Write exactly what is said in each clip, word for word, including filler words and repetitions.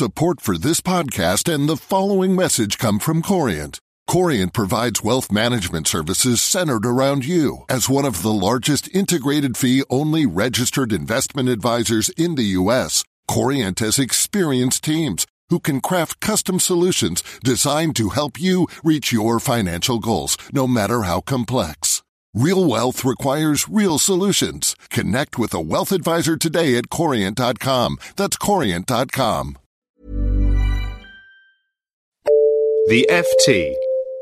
Support for this podcast and the following message come from Corient. Corient provides wealth management services centered around you. As one of the largest integrated fee-only registered investment advisors in the U S, Corient has experienced teams who can craft custom solutions designed to help you reach your financial goals, no matter how complex. Real wealth requires real solutions. Connect with a wealth advisor today at corient dot com. That's corient dot com. The F T.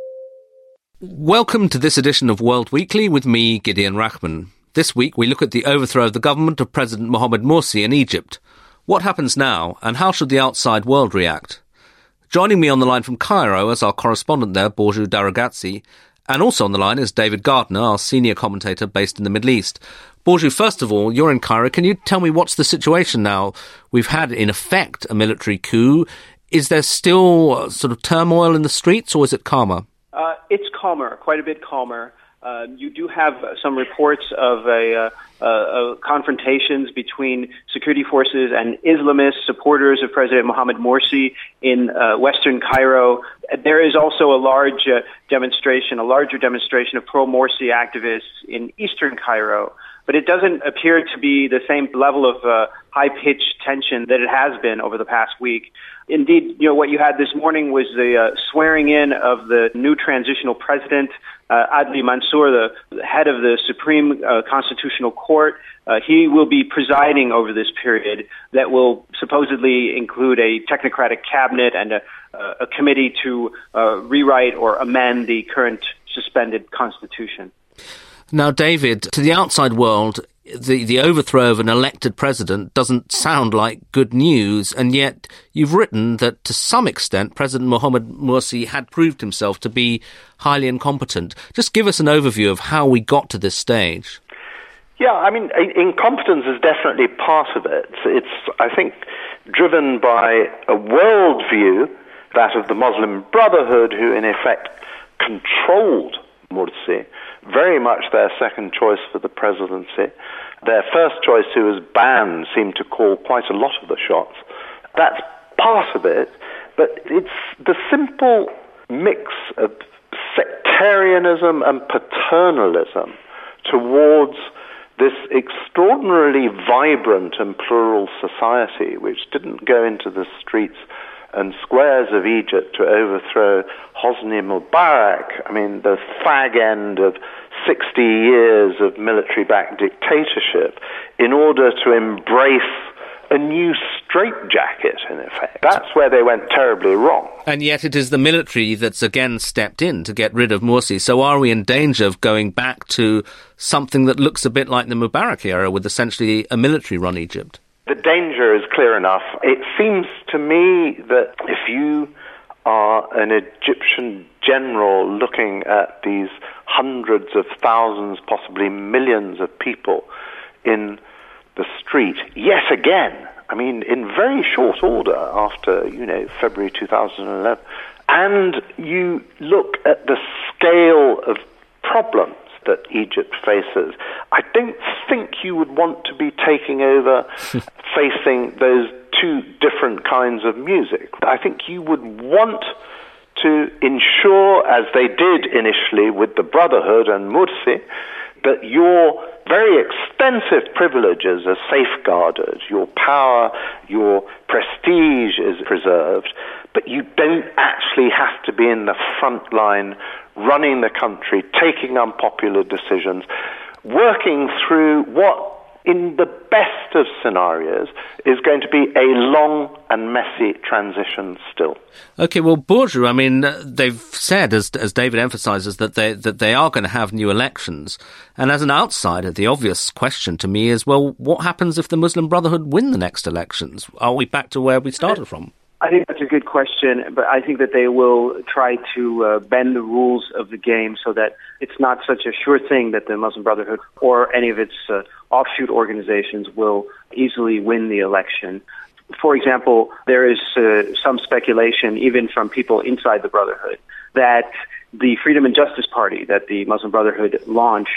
Welcome to this edition of World Weekly with me, Gideon Rachman. This week we look at the overthrow of the government of President Mohamed Morsi in Egypt. What happens now, and how should the outside world react? Joining me on the line from Cairo as our correspondent there, Borju Daragazzi, and also on the line is David Gardner, our senior commentator based in the Middle East. Borju, first of all, you're in Cairo. Can you tell me what's the situation now? We've had, in effect, a military coup. Is there still uh, sort of turmoil in the streets, or is it calmer? Uh, it's calmer, quite a bit calmer. Uh, you do have uh, some reports of a uh, uh, confrontations between security forces and Islamist supporters of President Mohamed Morsi in uh, western Cairo. There is also a large uh, demonstration, a larger demonstration of pro-Morsi activists in eastern Cairo. But it doesn't appear to be the same level of uh, high-pitched tension that it has been over the past week. Indeed, you know, what you had this morning was the uh, swearing in of the new transitional president, uh, Adli Mansour, the head of the Supreme uh, Constitutional Court. Uh, he will be presiding over this period that will supposedly include a technocratic cabinet and a, uh, a committee to uh, rewrite or amend the current suspended constitution. Now, David, to the outside world, the, the overthrow of an elected president doesn't sound like good news, and yet you've written that to some extent President Mohamed Morsi had proved himself to be highly incompetent. Just give us an overview of how we got to this stage. Yeah, I mean, incompetence is definitely part of it. It's, I think, driven by a worldview, that of the Muslim Brotherhood, who in effect controlled Morsi, very much their second choice for the presidency. Their first choice, who was banned, seemed to call quite a lot of the shots. That's part of it, but it's the simple mix of sectarianism and paternalism towards this extraordinarily vibrant and plural society, which didn't go into the streets and squares of Egypt to overthrow Hosni Mubarak. I mean, the fag end of sixty years of military-backed dictatorship, in order to embrace a new straitjacket, in effect. That's where they went terribly wrong. And yet it is the military that's again stepped in to get rid of Morsi. So are we in danger of going back to something that looks a bit like the Mubarak era, with essentially a military-run Egypt? The danger is clear enough. It seems to me that if you are an Egyptian general looking at these hundreds of thousands, possibly millions of people in the street, yet again, I mean, in very short order after, you know, February two thousand eleven, and you look at the scale of problems that Egypt faces, I don't think you would want to be taking over facing those two different kinds of music. I think you would want to ensure, as they did initially with the Brotherhood and Morsi, that your very extensive privileges are safeguarded, your power, your prestige is preserved, but you don't actually have to be in the front line running the country, taking unpopular decisions, working through what, in the best of scenarios, is going to be a long and messy transition still. Okay, well, Borju, I mean, they've said, as as David emphasises, that they that they are going to have new elections. And as an outsider, the obvious question to me is, well, what happens if the Muslim Brotherhood win the next elections? Are we back to where we started from? I think that's a good question, but I think that they will try to uh, bend the rules of the game so that it's not such a sure thing that the Muslim Brotherhood or any of its uh, offshoot organizations will easily win the election. For example, there is uh, some speculation, even from people inside the Brotherhood, that the Freedom and Justice Party that the Muslim Brotherhood launched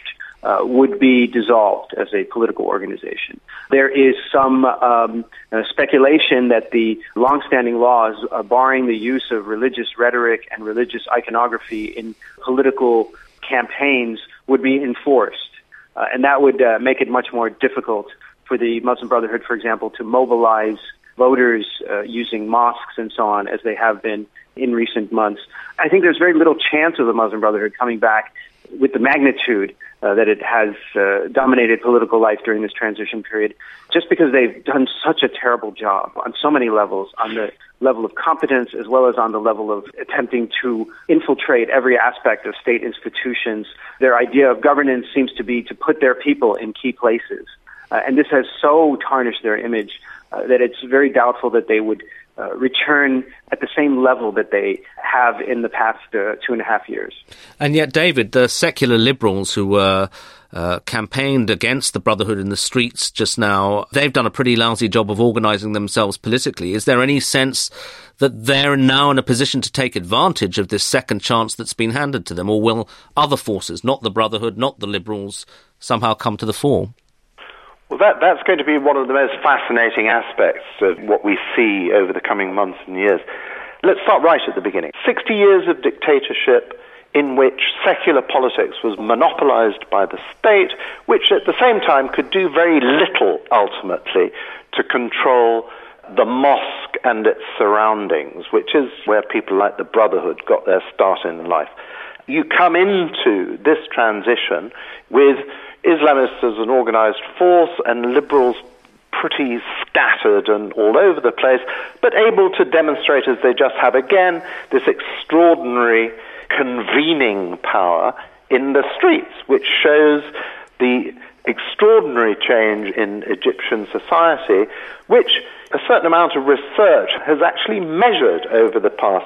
uh, would be dissolved as a political organization. There is some um, uh, speculation that the longstanding laws uh, barring the use of religious rhetoric and religious iconography in political campaigns would be enforced. Uh, and that would uh, make it much more difficult for the Muslim Brotherhood, for example, to mobilize voters uh, using mosques and so on, as they have been in recent months. I think there's very little chance of the Muslim Brotherhood coming back with the magnitude uh, that it has uh, dominated political life during this transition period, just because they've done such a terrible job on so many levels, on the level of competence as well as on the level of attempting to infiltrate every aspect of state institutions. Their idea of governance seems to be to put their people in key places. Uh, and this has so tarnished their image uh, that it's very doubtful that they would uh, return at the same level that they have in the past uh, two and a half years. And yet, David, the secular liberals who were uh, campaigned against the Brotherhood in the streets just now, they've done a pretty lousy job of organising themselves politically. Is there any sense that they're now in a position to take advantage of this second chance that's been handed to them? Or will other forces, not the Brotherhood, not the liberals, somehow come to the fore? Well, that, that's going to be one of the most fascinating aspects of what we see over the coming months and years. Let's start right at the beginning. sixty years of dictatorship in which secular politics was monopolized by the state, which at the same time could do very little, ultimately, to control the mosque and its surroundings, which is where people like the Brotherhood got their start in life. You come into this transition with Islamists as an organized force and liberals pretty scattered and all over the place, but able to demonstrate, as they just have again, this extraordinary convening power in the streets, which shows the extraordinary change in Egyptian society, which a certain amount of research has actually measured over the past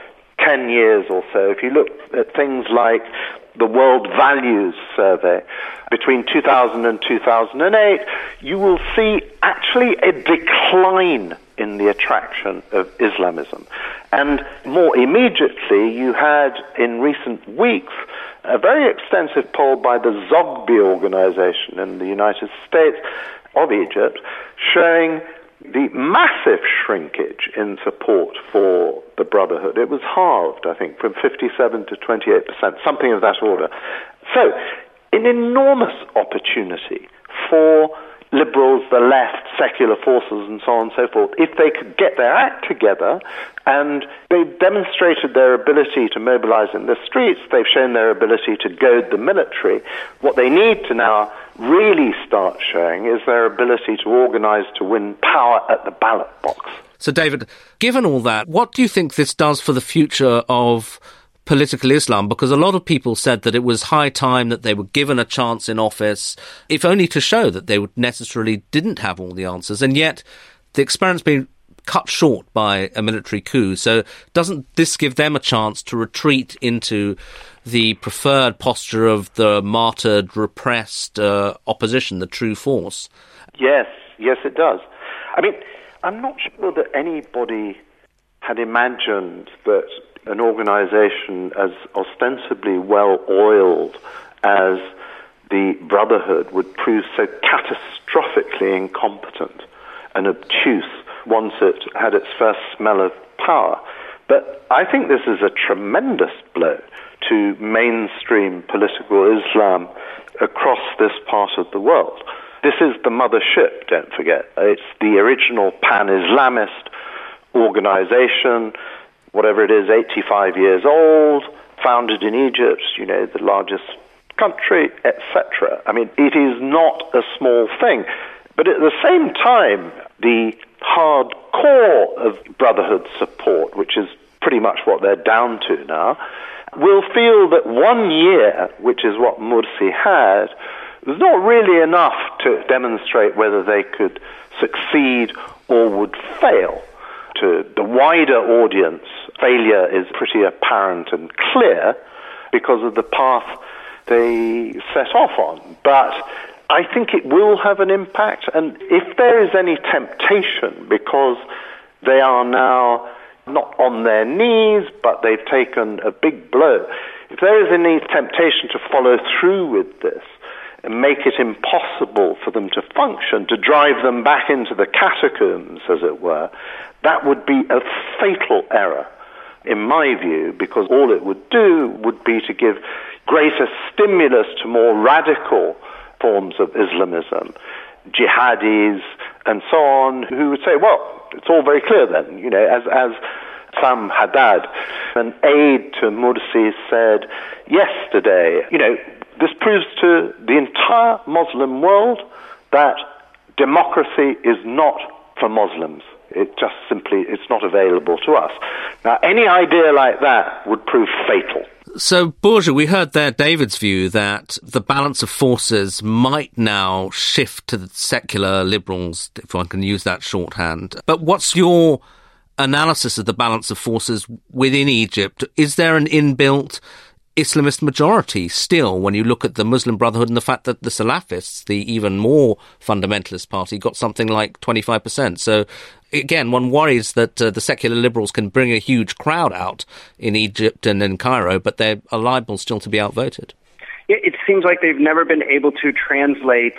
ten years or so. If you look at things like the World Values Survey between two thousand and two thousand eight, you will see actually a decline in the attraction of Islamism. And more immediately, you had in recent weeks a very extensive poll by the Zogby organization in the United States of Egypt showing the massive shrinkage in support for the Brotherhood. It was halved, I think, from fifty-seven to twenty-eight percent, something of that order. So, an enormous opportunity for liberals, the left, secular forces, and so on and so forth, if they could get their act together, and they've demonstrated their ability to mobilize in the streets, they've shown their ability to goad the military. What they need to now really start showing is their ability to organize to win power at the ballot box. So, David, given all that, what do you think this does for the future of political Islam? Because a lot of people said that it was high time that they were given a chance in office, if only to show that they would necessarily didn't have all the answers. And yet the experiment's been cut short by a military coup. So doesn't this give them a chance to retreat into the preferred posture of the martyred, repressed uh, opposition, the true force? Yes, yes it does. I mean, I'm not sure that anybody had imagined that an organization as ostensibly well-oiled as the Brotherhood would prove so catastrophically incompetent and obtuse once it had its first smell of power. But I think this is a tremendous blow to mainstream political Islam across this part of the world. This is the mothership, don't forget. It's the original pan-Islamist organization, whatever it is, eighty-five years old, founded in Egypt, you know, the largest country, et cetera. I mean, it is not a small thing. But at the same time, the hard core of Brotherhood support, which is pretty much what they're down to now, will feel that one year, which is what Morsi had, was not really enough to demonstrate whether they could succeed or would fail. To the wider audience, failure is pretty apparent and clear because of the path they set off on. But I think it will have an impact, and if there is any temptation, because they are now not on their knees, but they've taken a big blow, if there is any temptation to follow through with this, and make it impossible for them to function, to drive them back into the catacombs, as it were, that would be a fatal error, in my view, because all it would do would be to give greater stimulus to more radical forms of Islamism, jihadis, and so on, who would say, well, it's all very clear then, you know, as as Sam Haddad, an aide to Morsi, said yesterday, you know, this proves to the entire Muslim world that democracy is not for Muslims. It just simply, it's not available to us. Now, any idea like that would prove fatal. So, Borja, we heard there David's view that the balance of forces might now shift to the secular liberals, if one can use that shorthand. But what's your analysis of the balance of forces within Egypt? Is there an inbuilt Islamist majority still when you look at the Muslim Brotherhood and the fact that the Salafists, the even more fundamentalist party, got something like twenty-five percent? So, again, one worries that uh, the secular liberals can bring a huge crowd out in Egypt and in Cairo, but they are liable still to be outvoted. It seems like they've never been able to translate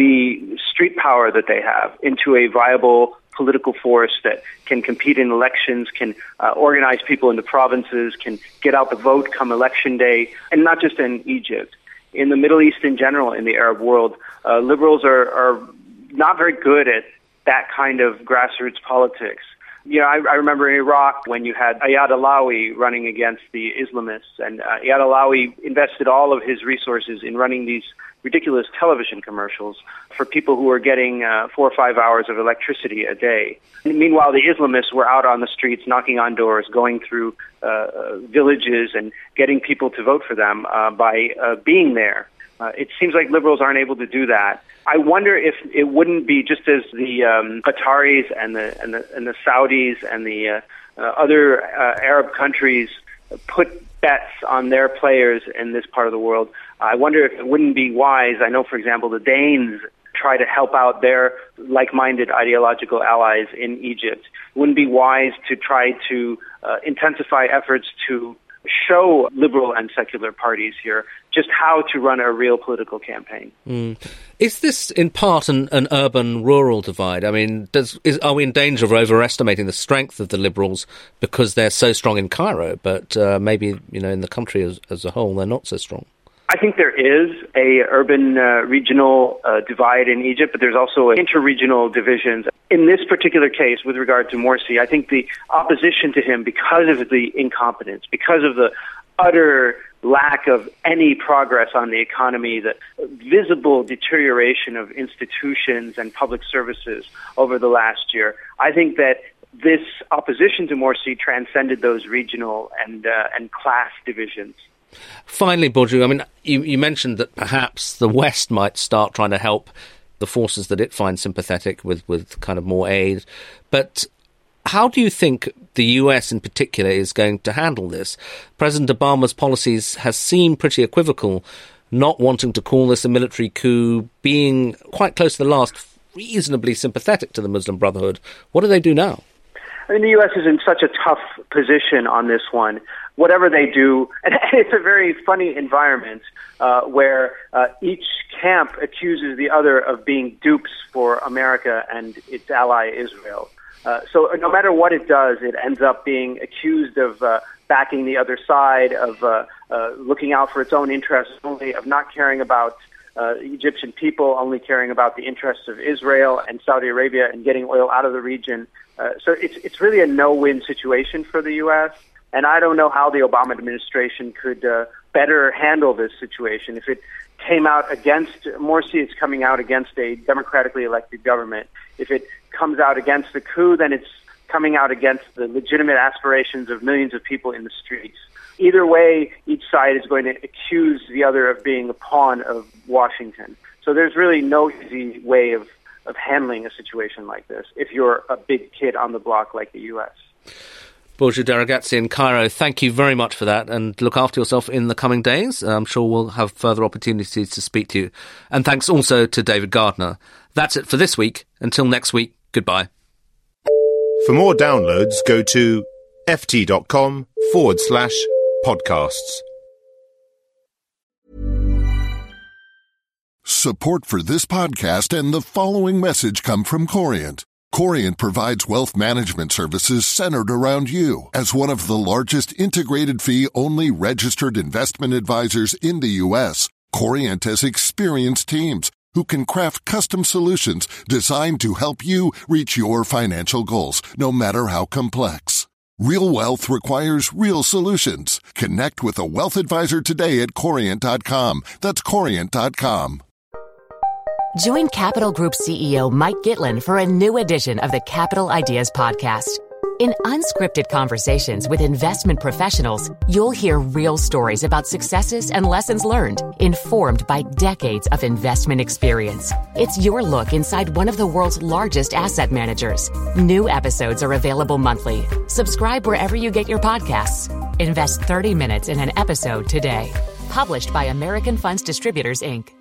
the street power that they have into a viable political force that can compete in elections, can uh, organize people into provinces, can get out the vote come election day, and not just in Egypt. In the Middle East in general, in the Arab world, uh, liberals are, are not very good at that kind of grassroots politics. You know, I, I remember in Iraq when you had Ayad Alawi running against the Islamists, and uh, Ayad Alawi invested all of his resources in running these ridiculous television commercials for people who were getting uh, four or five hours of electricity a day. And meanwhile, the Islamists were out on the streets, knocking on doors, going through uh, villages and getting people to vote for them uh, by uh, being there. Uh, it seems like liberals aren't able to do that. I wonder if it wouldn't be just as the um, Qataris and the, and the and the Saudis and the uh, uh, other uh, Arab countries put bets on their players in this part of the world. I wonder if it wouldn't be wise. I know, for example, the Danes try to help out their like-minded ideological allies in Egypt. It wouldn't be wise to try to uh, intensify efforts to show liberal and secular parties here just how to run a real political campaign. Mm. Is this in part an, an urban-rural divide? I mean, does, is, are we in danger of overestimating the strength of the liberals because they're so strong in Cairo, but uh, maybe, you know, in the country as, as a whole, they're not so strong? I think there is a urban uh, regional uh, divide in Egypt, but there's also interregional divisions. In this particular case, with regard to Morsi, I think the opposition to him, because of the incompetence, because of the utter lack of any progress on the economy, the visible deterioration of institutions and public services over the last year, I think that this opposition to Morsi transcended those regional and uh, and class divisions. Finally, Borja, I mean, you, you mentioned that perhaps the West might start trying to help the forces that it finds sympathetic with, with kind of more aid. But how do you think the U S in particular is going to handle this? President Obama's policies has seemed pretty equivocal, not wanting to call this a military coup, being quite close to the last, reasonably sympathetic to the Muslim Brotherhood. What do they do now? I mean, the U S is in such a tough position on this one. Whatever they do, and it's a very funny environment uh, where uh, each camp accuses the other of being dupes for America and its ally Israel. Uh, so no matter what it does, it ends up being accused of uh, backing the other side, of uh, uh, looking out for its own interests only, of not caring about uh, Egyptian people, only caring about the interests of Israel and Saudi Arabia and getting oil out of the region. Uh, so it's it's really a no-win situation for the U S, and I don't know how the Obama administration could uh, better handle this situation. If it came out against Morsi, it's coming out against a democratically elected government. If it comes out against the coup, then it's coming out against the legitimate aspirations of millions of people in the streets. Either way, each side is going to accuse the other of being a pawn of Washington. So there's really no easy way of, of handling a situation like this if you're a big kid on the block like the U S. Borja Daragazzi in Cairo, thank you very much for that, and look after yourself in the coming days. I'm sure we'll have further opportunities to speak to you. And thanks also to David Gardner. That's it for this week. Until next week, goodbye. For more downloads, go to ft.com forward slash podcasts. Support for this podcast and the following message come from Corient. Corient provides wealth management services centered around you. As one of the largest integrated fee-only registered investment advisors in the U S, Corient has experienced teams who can craft custom solutions designed to help you reach your financial goals, no matter how complex. Real wealth requires real solutions. Connect with a wealth advisor today at Corient dot com. That's Corient dot com. Join Capital Group C E O Mike Gitlin for a new edition of the Capital Ideas Podcast. In unscripted conversations with investment professionals, you'll hear real stories about successes and lessons learned, informed by decades of investment experience. It's your look inside one of the world's largest asset managers. New episodes are available monthly. Subscribe wherever you get your podcasts. Invest thirty minutes in an episode today. Published by American Funds Distributors, Incorporated